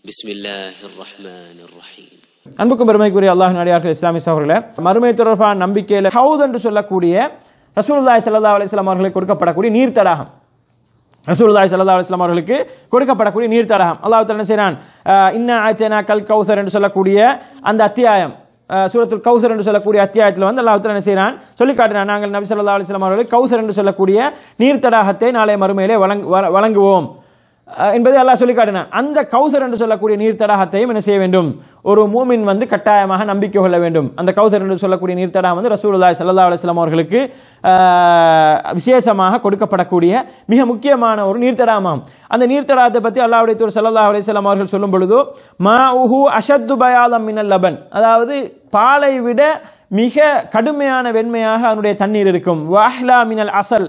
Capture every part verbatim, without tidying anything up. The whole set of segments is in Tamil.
பிஸ்மில்லாஹிர் ரஹ்மானிர் ரஹீம். அன்புக்கும் பெருமைக்குரிய அல்லாஹ்வின் அடியார்கள் இஸ்லாமிய சகோதரர்களே, மறுமை தொடர்பான நம்பிக்கையில் ஹவுத் என்று சொல்லக்கூடிய ரசூலுல்லாஹி ஸல்லல்லாஹு அலைஹி வஸல்லம் அவர்களுக்கு கொடுக்கப்படக்கூடிய நீர் தடாகம், ரசூலுல்லாஹி ஸல்லல்லாஹு அலைஹி வஸல்லம் அவர்களுக்கு கொடுக்கப்படக்கூடிய நீர் தடாகம் அல்லாஹ் தஆலா என்ன செய்றான், இன்னா ஆத்தனா கல் கௌசர் என்று சொல்லக்கூடிய அந்த அத்தியாயம், சூரத்துல் கௌசர் என்று சொல்லக்கூடிய அத்தியாயத்தில் வந்து அல்லாஹ் தஆலா என்ன செய்றான் சொல்லி காட்டினான், நாங்கள் நபி ஸல்லல்லாஹு அலைஹி வஸல்லம் அவர்களுக்கு கௌசர் என்று சொல்லக்கூடிய நீர் தடாகத்தை நாளை மறுமையிலே வழங்குவோம் என்பதை அல்லாஹ் சொல்லி காட்டினான். அந்த கௌசர் என்று சொல்லக்கூடிய நீர் தடாகத்தையும் என்ன செய்ய வேண்டும், ஒரு மூமின் வந்து கட்டாயமாக நம்பிக்கை கொள்ள வேண்டும். அந்த கௌசர் என்று சொல்லக்கூடிய நீர் தடாகம் வந்து ரசூலுல்லாஹி ஸல்லல்லாஹு அலைஹி வஸல்லம் அவர்களுக்கு விசேஷமாக கொடுக்கப்படக்கூடிய மிக முக்கியமான ஒரு நீர் தடாகமாகும். அந்த நீர் தடாகத்தை பற்றி அல்லாஹ்வுடைய தூதர் ஸல்லல்லாஹு அலைஹி வஸல்லம் அவர்கள் சொல்லும் பொழுது, மாஉஹு அஷத்து பயாதம் மினல் லபன், அதாவது பாலை விட மிக கடுமையான வெண்மையாக அதனுடைய தண்ணீர் இருக்கும். வஹ்லா மினல் அசல்,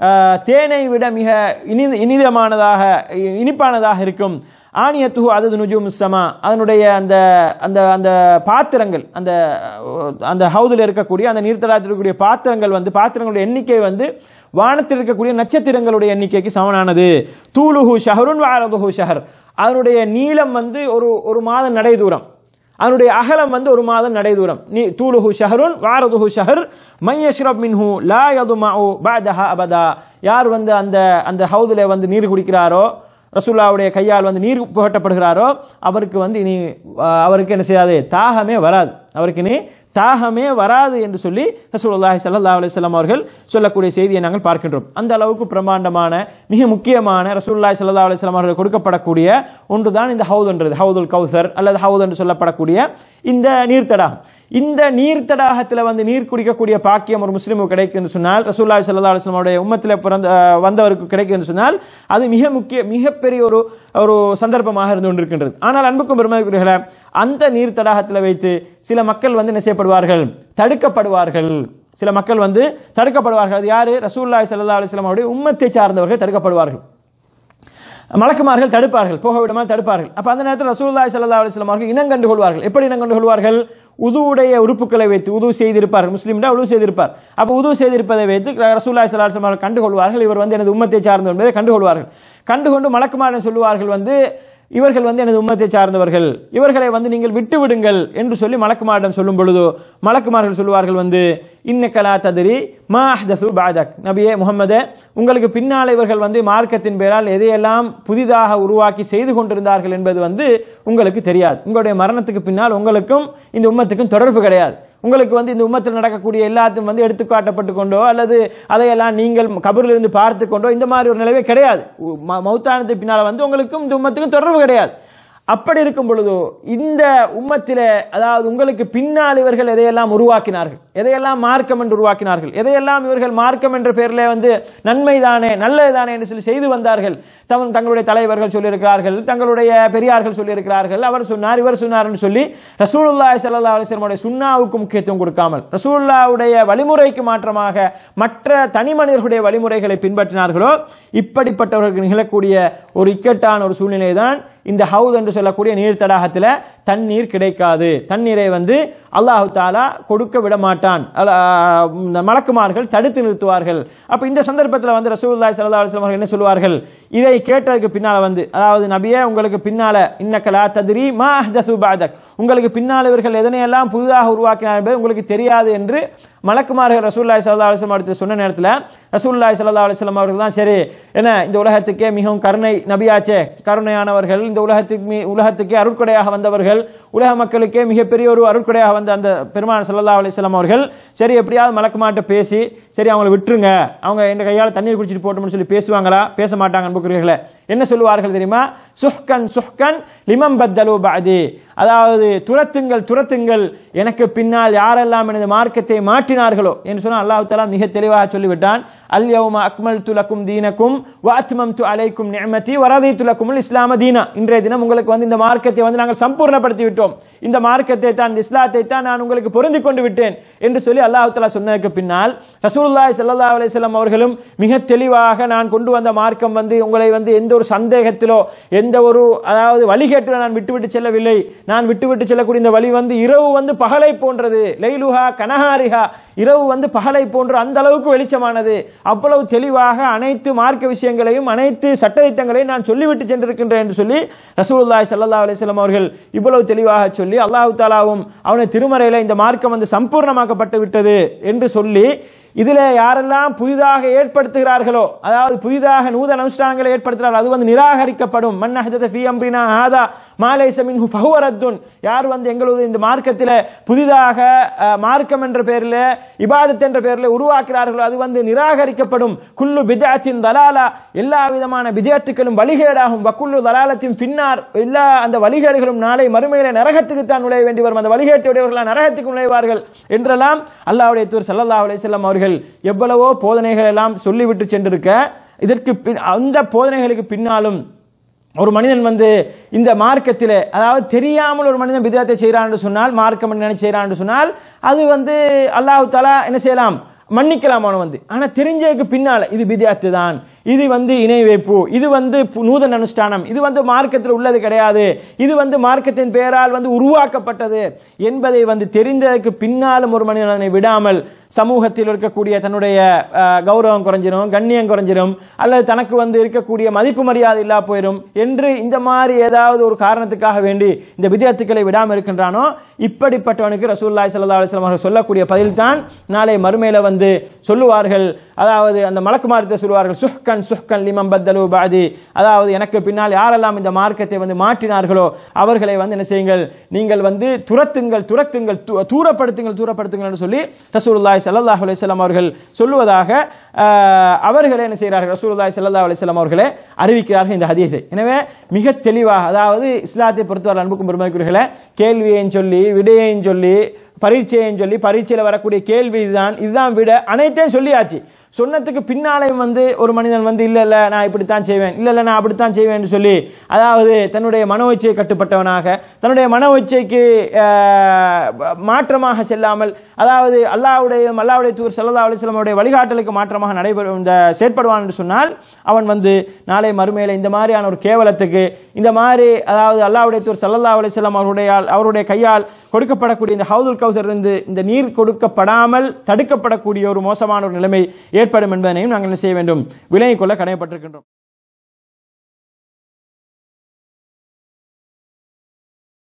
தேனை விட மிக இனிதமானதாக இனிப்பானதாக இருக்கும். ஆனியத்துஹு அதது நுஜூம் ஸமா, அதனுடைய அந்த அந்த அந்த பாத்திரங்கள், அந்த அந்த ஹவுதில் இருக்கக்கூடிய அந்த நீர்த்தடாகத்தில் இருக்கக்கூடிய பாத்திரங்கள் வந்து பாத்திரங்களுடைய எண்ணிக்கை வந்து வானத்தில் இருக்கக்கூடிய நட்சத்திரங்களுடைய எண்ணிக்கைக்கு சமனானது. தூலுஹு ஷஹருன் வஅரதுஹு ஷஹர், அதனுடைய நீளம் வந்து ஒரு ஒரு மாத நடை தூரம், அதனுடைய அகலம் வந்து ஒரு மாதம் நடை தூரம். நீ தூலுஹு ஷஹருன் வஅரதுஹு ஷஹர் மை யஷ்ரப் மின்ஹு லா யதுமஉ பஅதஹா அபதா, யார் வந்து அந்த அந்த ஹவுதிலே வந்து நீர் குடிக்கிறாரோ, ரசூலுல்லாஹ்வுடைய கையால் வந்து நீர் புகட்டப்படுகிறாரோ, அவருக்கு வந்து இனி அவருக்கு என்ன செய்யாது, தாகமே வராது, அவருக்கு இனி தாகமே வராது என்று சொல்லி ரசூலுல்லாஹி ஸல்லல்லாஹு அலைஹி வஸல்லம் அவர்கள் சொல்லக்கூடிய செய்தியை நாங்கள் பார்க்கின்றோம். அந்த அளவுக்கு பிரமாண்டமான மிக முக்கியமான ரசூலுல்லாஹி ஸல்லல்லாஹு அலைஹி வஸல்லம் அவர்கள் கொடுக்கப்படக்கூடிய ஒன்றுதான் இந்த ஹவுத் என்றது, ஹவுதுல் கௌசர் அல்லது ஹவுத் என்று சொல்லப்படக்கூடிய இந்த நீர் தடாகம். இந்த நீர் தடாகத்தில் வந்து நீர் குடிக்கக்கூடிய பாக்கியம் ஒரு முஸ்லிமுக்கு கிடைக்கும் என்று சொன்னால், ரசூலுல்லாஹி ஸல்லல்லாஹு அலைஹி வஸல்லம் உடைய உம்மத்தில் பிறந்த வந்தவருக்கு கிடைக்கும் என்று சொன்னால், அது மிக முக்கிய மிகப்பெரிய ஒரு ஒரு சந்தர்ப்பமாக இருந்து கொண்டிருக்கின்றது. ஆனால் அன்புக்கும் பெருமைக்குரியவர்களே, அந்த நீர் தடாகத்தில் வைத்து சில மக்கள் வந்து என்ன செய்யப்படுவார்கள், தடுக்கப்படுவார்கள். சில மக்கள் வந்து தடுக்கப்படுவார்கள். அது யாரு? ரசூலுல்லாஹி ஸல்லல்லாஹு அலைஹி வஸல்லம் உடைய உம்மத்தை சார்ந்தவர்கள் தடுக்கப்படுவார்கள். மலக்குமார்கள் தடுப்பார்கள், போக விடாம தடுப்பார்கள். அப்ப அந்த நேரத்தில் ரசூலுல்லாஹி ஸல்லல்லாஹு அலைஹி வஸல்லம் அவர்கள் இனம் கண்டு கொள்வார்கள். எப்படி இனம் கண்டு கொள்வார்கள்? உதுவுடைய உறுப்புகளை வைத்து, உது செய்திருப்பார்கள், முஸ்லிம்டா உது செய்திருப்பார். அப்ப உது செய்திருப்பதை வைத்து ரசூலுல்லாஹி ஸல்லல்லாஹு அலைஹி வஸல்லம் அவர்கள் கண்டுகொள்வார்கள், இவர் வந்து எனது உம்மத்தை சார்ந்தவர் என்பதை கண்டுகொள்வார்கள். கண்டுகொண்டு மலக்குமாரன் சொல்லுவார்கள் வந்து, இவர்கள் வந்து எனது உம்மத்தை சார்ந்தவர்கள், இவர்களை வந்து நீங்கள் விட்டு விடுங்கள் என்று சொல்லி மலக்குமாரிடம் சொல்லும் பொழுது மலக்குமார்கள் சொல்லுவார்கள் வந்து, இன்னக லா தத்ரி மா அஹ்தஸு பஅதக், நபியே முஹம்மதே, உங்களுக்கு பின்னால் இவர்கள் வந்து மார்க்கத்தின் பேரால் எதையெல்லாம் புதிதாக உருவாக்கி செய்து கொண்டிருந்தார்கள் என்பது வந்து உங்களுக்கு தெரியாது. உங்களுடைய மரணத்துக்கு பின்னால் உங்களுக்கும் இந்த உம்மத்துக்கும் தொடர்பு கிடையாது. உங்களுக்கு வந்து இந்த உம்மத்தில் நடக்கக்கூடிய எல்லாத்தையும் வந்து எடுத்துக்காட்டப்பட்டு கொண்டோ அல்லது அதையெல்லாம் நீங்கள் கபரில் இருந்து பார்த்து கொண்டோ இந்த மாதிரி ஒரு நிலைவே கிடையாது. மௌத்தானத்துக்கு பின்னால் வந்து உங்களுக்கும் இந்த உம்மத்துக்கும் தொடர்பு கிடையாது. அப்படி இருக்கும் பொழுது இந்த உம்மத்திலே, அதாவது உங்களுக்கு பின்னால் இவர்கள் எதையெல்லாம் உருவாக்கினார்கள், எதையெல்லாம் மார்க்கம் என்று உருவாக்கினார்கள், எதையெல்லாம் இவர்கள் மார்க்கம் என்ற பெயரில் வந்து நன்மைதானே நல்லதுதானே என்று சொல்லி செய்து வந்தார்கள். தங்களுடைய தலைவர்கள் சொல்லியிருக்கிறார்கள், தங்களுடைய பெரியார்கள் சொல்லியிருக்கிறார்கள், அவர் சொன்னார் இவர் சொன்னார் என்று சொல்லி ரசூலுல்லாஹி ஸல்லல்லாஹு அலைஹி வஸல்லம் சுன்னாவுக்கு முக்கியத்துவம் கொடுக்காமல் ரசூலுல்லாஹ்வுடைய வழிமுறைக்கு மாற்றமாக மற்ற தனி மனிதர்களுடைய வழிமுறைகளை பின்பற்றினார்களோ, இப்படிப்பட்டவர்களுக்கு நிகழக்கூடிய ஒரு இக்கட்டான ஒரு சூழ்நிலை தான் இந்த ஹவுத் என்று சொல்லக்கூடிய நீர் தடாகத்தில் தண்ணீர் கிடைக்காது. தண்ணீரை வந்து அல்லாஹு தாலா கொடுக்க விட மாட்டான், மலக்குமார்கள் தடுத்து நிறுத்துவார்கள். அப்ப இந்த சந்தர்ப்பத்தில் வந்து ரசூலுல்லாஹி ஸல்லல்லாஹு அலைஹி வஸல்லம் என்ன சொல்வார்கள், இதை கேட்டதுக்கு பின்னால வந்து, அதாவது நபியே உங்களுக்கு பின்னால இன்னக லா தத்ரி மா அஹ்தஸு பஅதக், உங்களுக்கு பின்னால் இவர்கள் எதனையெல்லாம் புதிதாக உருவாக்கினார் என்பது உங்களுக்கு தெரியாது என்று மலக்குமார்கள் ரசூலுல்லாஹி ஸல்லல்லாஹு அலைஹி வஸல்லம் அடுத்து சொன்ன நேரத்தில் ரசூலுல்லாஹி ஸல்லல்லாஹு அலைஹி வஸல்லம் அவர்கள் தான் சரி, என்ன இந்த உலகத்துக்கே மிகவும் கருணை நபியாச்சே, கருணையானவர்கள், இந்த உலகத்துக்கு உலகத்துக்கே அருட்கொடையாக வந்தவர்கள், உலக மக்களுக்கே மிகப்பெரிய ஒரு அருட்கொடையாக வந்த அந்த பெருமான் ஸல்லல்லாஹு அலைஹி வஸல்லம் அவர்கள் சரி எப்படியாவது மலக்குமார்ட்ட பேசி சரி அவங்களை விட்டுருங்க, அவங்க என் கையால் தண்ணீர் குடிச்சிட்டு போட்டோம்னு சொல்லி பேசுவாங்களா? பேச மாட்டாங்க. அன்புக்குரியவர்களே, என்ன சொல்லுவார்கள் தெரியுமா? சுஹ்கன் சுஹ்கன் லிமம் பத்தலு பஅதி, அதாவது துரத்துங்கள் துரத்துங்கள் எனக்கு பின்னால் யாரெல்லாம் எனது மார்க்கத்தை மாற்றினார்களோ என்று சொன்னால் அல்லாஹ் தஆலா மிக தெளிவாக சொல்லிவிட்டான். அல் யௌம அக்மல்து லக்கும் தீனக்கும் வ அத்மம்து அலைக்கும் நிஅமதி வ ரதீது லக்குமுல் இஸ்லாம தீனா, இன்றைய தினம் உங்களுக்கு வந்து இந்த மார்க்கத்தை வந்து நாங்கள் சம்பூர்ணப்படுத்தி விட்டோம், இந்த மார்க்கத்தை தான் இஸ்லாத்தை தான் நான் உங்களுக்கு பொருந்தி கொண்டு விட்டேன் என்று சொல்லி அல்லாஹ் தஆலா சொன்னதுக்கு பின்னால் ரசூலுல்லாஹி ஸல்லல்லாஹு அலைஹி வஸல்லம் அவர்களும் மிக தெளிவாக நான் கொண்டு வந்த மார்க்கம் வந்து உங்களை வந்து எந்த ஒரு சந்தேகத்திலோ எந்த ஒரு அதாவது வழிகேட்டிலோ நான் விட்டுவிட்டு செல்லவில்லை. நான் விட்டுவிட்டு செல்லக்கூடிய இந்த வழி வந்து இரவு வந்து பகலை போன்றது, லைலுஹா கனஹாரிஹா, இரவு வந்து பகலை போன்று அந்த அளவுக்கு வெளிச்சமானது. அவ்வளவு தெளிவாக அனைத்து மார்க்க விஷயங்களையும் அனைத்து சட்டதிட்டங்களையும் நான் சொல்லிவிட்டு சென்றிருக்கின்றேன் என்று சொல்லி ரசூலுல்லாஹி ஸல்லல்லாஹு அலைஹி வஸல்லம் அவர்கள் இவ்வளவு தெளிவாக சொல்லி, அல்லாஹ் தஆலாவும் அவனுடைய திருமறையில இந்த மார்க்கம் வந்து சம்பூர்ணமாக்கப்பட்டு விட்டது என்று சொல்லி, இதுல யாரெல்லாம் புதிதாக ஏற்படுத்துகிறார்களோ, அதாவது புதிதாக நூதன அனுஷ்டானங்களை ஏற்படுத்துகிறார்கள், அது வந்து நிராகரிக்கப்படும். மன் அஹ்தத ஃபீ அம்ரினா ஹாதா மா லைஸ மின்ஹு ஃபஹுவ ரத்துன். யார் வந்து எங்களுடைய இந்த மார்க்கத்தில் புதிதாக மார்க்கம் என்ற பெயரில் இபாதத் என்ற பெயரில் உருவாக்குகிறார்களோ அது வந்து நிராகரிக்கப்படும். குல்லு பித்அத்தின் தலாலா, எல்லா விதமான பித்அத்துகளும் வழிகேடாகும். வக்குல்லு தலாலத்தின் பின்னார், எல்லா அந்த வழிகேடுகளும் நாளை மறுமையில நரகத்துக்கு தான் நுழைய வேண்டி வரும். அந்த வழிகேட்டுடையவர்கள் நரகத்துக்கு நுழைவார்கள் என்றெல்லாம் அல்லாஹ்வுடைய தூதர் ஸல்லல்லாஹு அலைஹி வஸல்லம் அவர்கள் எவ்வளவோ போதனைகள் எல்லாம் சொல்லிவிட்டு சென்றிருக்க, இதற்கு அந்த போதனைகளுக்கு பின்னாலும் ஒரு மனிதன் வந்து இந்த மார்க்கத்திலே, அதாவது தெரியாமல் ஒரு மனிதன் பித்அத்தை செய்கிறான் என்று சொன்னால், மார்க்கம் நினைச்சு செய்கிறான் என்று சொன்னால், அது வந்து அல்லாஹ் தஆலா என்ன செய்யலாம், மன்னிக்கலாம் அவன் வந்து. ஆனா தெரிஞ்சதுக்கு பின்னால இது பித்அத்து தான், இது வந்து இணை வைப்பு, இது வந்து நூதன அனுஷ்டானம், இது வந்து மார்க்கத்தில் உள்ளது கிடையாது, இது வந்து மார்க்கத்தின் பெயரால் வந்து உருவாக்கப்பட்டது என்பதை வந்து தெரிந்ததற்கு பின்னாலும் ஒரு மனிதனை விடாமல் சமூகத்தில் இருக்கக்கூடிய தன்னுடைய கௌரவம் குறைஞ்சிரும், கண்ணியம் குறைஞ்சிரும், அல்லது தனக்கு வந்து இருக்கக்கூடிய மதிப்பு மரியாதை இல்லா போயிடும் என்று இந்த மாதிரி ஏதாவது ஒரு காரணத்துக்காக வேண்டி இந்த பித்அத்துக்களை விடாமல் இருக்கின்றானோ, இப்படிப்பட்டவனுக்கு ரசூலுல்லாஹி ஸல்லல்லாஹு அலைஹி வஸல்லம் அவர்கள் சொல்லக்கூடிய பதில் தான் நாளை மறுமையில வந்து சொல்லுவார்கள். அதாவது அந்த மலக்குமாரத்தை சொல்லுவார்கள், சுஹ்கன் சுஹ்கன் லிமன் பத்தலு பாதி, அதாவது எனக்கு பின்னால் யாரெல்லாம் இந்த மார்க்கத்தை வந்து மாற்றினார்களோ அவர்களை வந்து என்ன செய்யுங்கள், நீங்கள் வந்து துரத்துங்கள் துரத்துங்கள் தூரப்படுத்துங்கள் தூரப்படுத்துங்கள் என்று சொல்லி ரசூலுல்லாஹி ஸல்லல்லாஹு அலைஹி வஸல்லம் அவர்கள் சொல்லுவதாக அவர்களே என்ன செய்கிறார்கள், ரசூலுல்லாஹி ஸல்லல்லாஹு அலைஹி வஸல்லம் அவர்களே அறிவிக்கிறார்கள் இந்த ஹதீஸை. எனவே மிக தெளிவாக, அதாவது இஸ்லாத்தை பொறுத்தவரை அன்புக்கும் பெருமதிக்குரியவர்களே, கேள்வியையும் சொல்லி விடையையும் சொல்லி பரீட்சையும் சொல்லி, பரீட்சையில் வரக்கூடிய கேள்வி இதுதான் இதுதான் விட அனைத்தையும் சொல்லியாச்சு. சொன்னதுக்கு பின்னாலையும் வந்து ஒரு மனிதன் வந்து இல்ல இல்ல நான் இப்படித்தான் செய்வேன், இல்ல இல்ல நான் அப்படித்தான் செய்வேன் என்று சொல்லி, அதாவது தன்னுடைய மனோ இச்சையை கட்டுப்பட்டவனாக, தன்னுடைய மனோ இச்சைக்கு மாற்றமாக செல்லாமல், அதாவது அல்லாஹ்வுடைய அல்லாஹ்வுடைய தூதர் ஸல்லல்லாஹு அலைஹி வஸல்லம் அவருடைய வழிகாட்டலுக்கு மாற்றமாக நடைபெறும் இந்த செயற்படுவான் என்று சொன்னால், அவன் வந்து நாளை மறுமையில இந்த மாதிரியான ஒரு கேவலத்துக்கு, இந்த மாதிரி அதாவது அல்லாஹ்வுடைய தூதர் ஸல்லல்லாஹு அலைஹி வஸல்லம் அவருடைய அவருடைய கையால் கொடுக்கப்படக்கூடிய இந்த ஹவுதுல் கௌசர் இருந்து இந்த நீர் கொடுக்கப்படாமல் தடுக்கப்படக்கூடிய ஒரு மோசமான ஒரு நிலைமை ஏற்படும் என்பதனையும் நாங்கள் என்ன செய்ய வேண்டும், விலகிக் கொள்ள கடமைப்பட்டிருக்கின்றோம்.